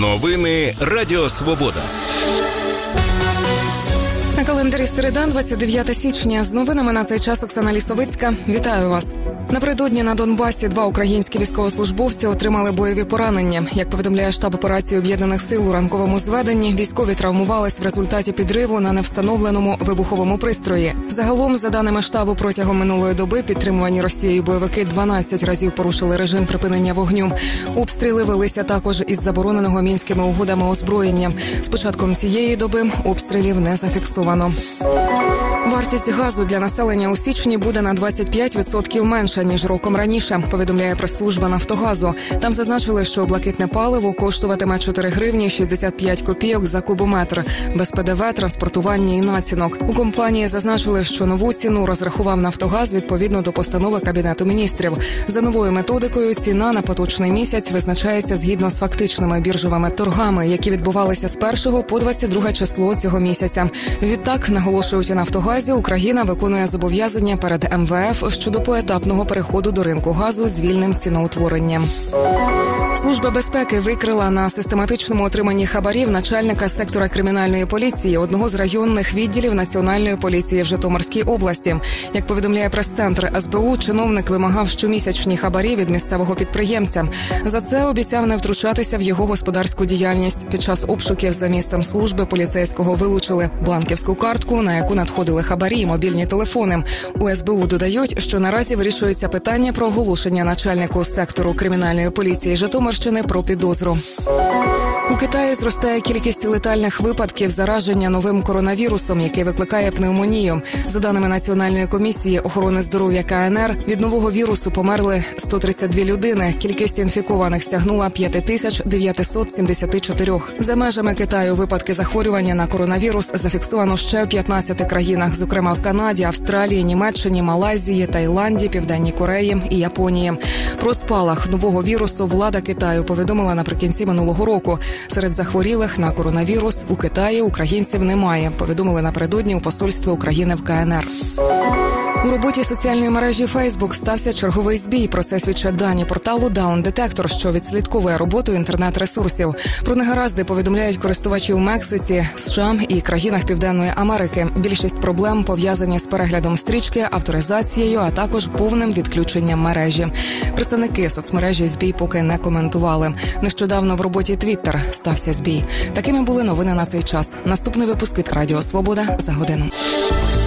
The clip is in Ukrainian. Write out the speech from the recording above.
Новини Радіо Свобода. На календарі середа, 29 січня. З новинами на цей час Оксана Лісовицька. Вітаю вас. Напередодні на Донбасі 2 українські військовослужбовці отримали бойові поранення. Як повідомляє штаб операції Об'єднаних сил у ранковому зведенні, військові травмувались в результаті підриву на невстановленому вибуховому пристрої. Загалом, за даними штабу, протягом минулої доби підтримувані Росією бойовики 12 разів порушили режим припинення вогню. Обстріли велися також із забороненого Мінськими угодами озброєння. З початком цієї доби обстрілів не зафіксовано. Вартість газу для населення у січні буде на 25% менша, ніж роком раніше, повідомляє прес-служба «Нафтогазу». Там зазначили, що блакитне паливо коштуватиме 4 гривні 65 копійок за кубометр, без ПДВ, транспортування і націнок. У компанії зазначили, що нову ціну розрахував «Нафтогаз» відповідно до постанови Кабінету міністрів. За новою методикою ціна на поточний місяць визначається згідно з фактичними біржовими торгами, які відбувалися з 1 по 22 число цього місяця. Відтак, наголошують у «Нафтогазі», Україна виконує зобов'язання перед МВФ щодо поетапного переходу до ринку газу з вільним ціноутворенням. Служба безпеки викрила на систематичному отриманні хабарів начальника сектора кримінальної поліції одного з районних відділів Національної поліції в Житомирській області. Як повідомляє прес-центр СБУ, чиновник вимагав щомісячні хабарі від місцевого підприємця. За це обіцяв не втручатися в його господарську діяльність. Під час обшуків за місцем служби поліцейського вилучили банківську картку, на яку надходили хабарі і мобільні телефони. У СБУ додають, що наразі вирішується питання про оголошення начальнику сектору кримінальної поліції Житомирщини про підозру. У Китаї зростає кількість летальних випадків зараження новим коронавірусом, який викликає пневмонію. За даними Національної комісії охорони здоров'я КНР, від нового вірусу померли 132 людини. Кількість інфікованих сягнула 5974. За межами Китаю випадки захворювання на коронавірус зафіксовано ще у 15 країнах, зокрема в Канаді, Австралії, Німеччині, Малайзії, Таїланді, Південній Кореї і Японії. Про спалах нового вірусу влада Китаю повідомила наприкінці минулого року. Серед захворілих на коронавірус у Китаї українців немає, повідомили напередодні у посольстві України в КНР. У роботі соціальної мережі Facebook стався черговий збій. Про це свідчать дані порталу Down Detector, що відслідковує роботу інтернет-ресурсів. Про негаразди повідомляють користувачі у Мексиці, США і країнах Південної Америки. Більшість проблем пов'язані з переглядом стрічки, авторизацією, а також повним відключенням мережі. Представники соцмережі збій поки не коментували. Нещодавно в роботі Twitter стався збій. Такими були новини на цей час. Наступний випуск від Радіо Свобода за годину.